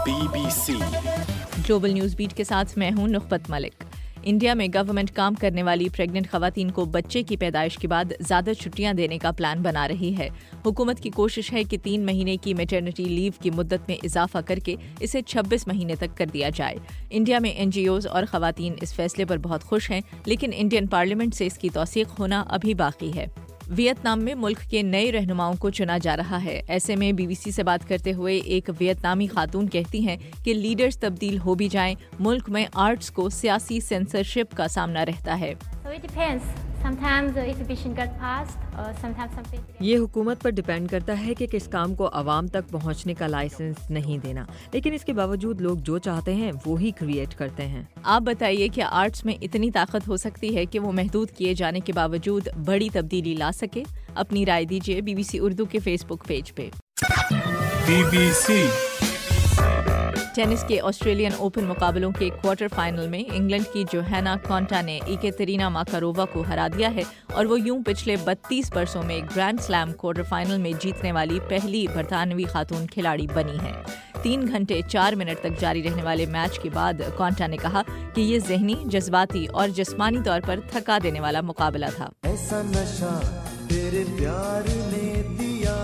BBC global news beat के साथ मैं हूं नुखबत मलिक। इंडिया में गवर्नमेंट काम करने वाली प्रेग्नेंट खवातीन को बच्चे की पैदाइश के बाद ज़्यादा छुट्टियां देने का प्लान बना रही है। हुकूमत की कोशिश है कि 3 महीने की मैटरनिटी लीव की मुद्दत में इजाफा करके इसे 26 महीने तक कर दिया जाए। इंडिया में NGOs और खवातीन इस फैसले पर बहुत खुश हैं, लेकिन इंडियन पार्लियामेंट से इसकी तौसीक होना अभी बाकी है। वियतनाम में मुल्क के नए रहनुमाओं को चुना जा रहा है। ऐसे में BBC से बात करते हुए एक वियतनामी खातून कहती हैं कि लीडर्स तब्दील हो भी जाएं, मुल्क में आर्ट्स को सियासी सेंसरशिप का सामना रहता है। ये हुकूमत पर डिपेंड करता है कि किस काम को आवाम तक पहुंचने का लाइसेंस नहीं देना, लेकिन इसके बावजूद लोग जो चाहते हैं वो ही क्रिएट करते हैं। आप बताइए, क्या आर्ट्स में इतनी ताकत हो सकती है कि वो महदूद किए जाने के बावजूद बड़ी तब्दीली ला सके? अपनी राय दीजिए BBC उर्दू के फेसबुक पेज पे। BBC टेनिस के ऑस्ट्रेलियन ओपन मुकाबलों के क्वार्टर फाइनल में इंग्लैंड की जोहाना कॉन्टा ने इकेतेरिना माकारोवा को हरा दिया है और वो यूं पिछले 32 वर्षों में ग्रैंड स्लैम क्वार्टर फाइनल में जीतने वाली पहली बरतानवी खातून खिलाड़ी बनी है। 3 घंटे 4 मिनट तक जारी रहने वाले मैच के बाद कॉन्टा ने कहा कि ये ज़हनी, जज्बाती और जिस्मानी तौर पर थका देने वाला मुकाबला था। ऐसा नशा तेरे प्यार ने दिया।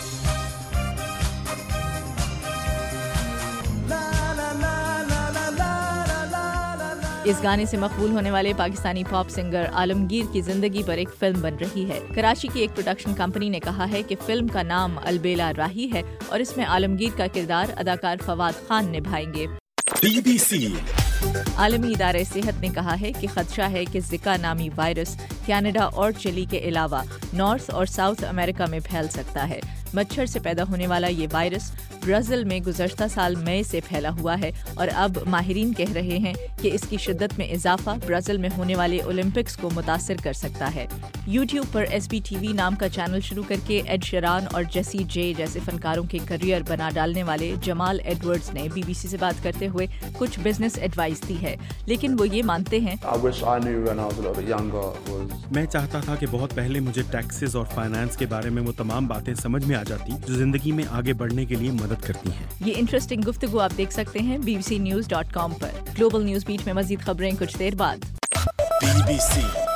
इस गाने से मकबूल होने वाले पाकिस्तानी पॉप सिंगर आलमगीर की जिंदगी पर एक फिल्म बन रही है। कराची की एक प्रोडक्शन कंपनी ने कहा है कि फिल्म का नाम अलबेला राही है और इसमें आलमगीर का किरदार अदाकार फवाद खान निभाएंगे। BBC आलमी इदारे सेहत ने कहा है कि खदशा है कि जिका नामी वायरस कनाडा और चिली के अलावा नॉर्थ और साउथ अमेरिका में फैल सकता है। मच्छर से पैदा होने वाला ये वायरस ब्राज़ील में गुज़श्ता साल मई से फैला हुआ है और अब माहिरीन कह रहे हैं कि इसकी शिद्दत में इजाफा ब्राज़ील में होने वाले ओलंपिक्स को मुतासिर कर सकता है। YouTube पर SBTV नाम का चैनल शुरू करके एड शेरान और जेसी जे जैसे फनकारों के करियर बना डालने वाले जमाल एडवर्ड्स ने BBC से बात करते हुए कुछ बिजनेस एडवाइस दी है, लेकिन वो ये मानते हैं, मैं चाहता था कि बहुत पहले मुझे टैक्सेस और फाइनेंस के बारे में वो तमाम बातें समझ में आ जाती जो जिंदगी में आगे बढ़ने के लिए मदद करती हैं। ये इंटरेस्टिंग गुफ्तगू आप देख सकते हैं bbcnews.com पर। ग्लोबल न्यूज़ बीट में मजीद खबरें कुछ देर बाद। BBC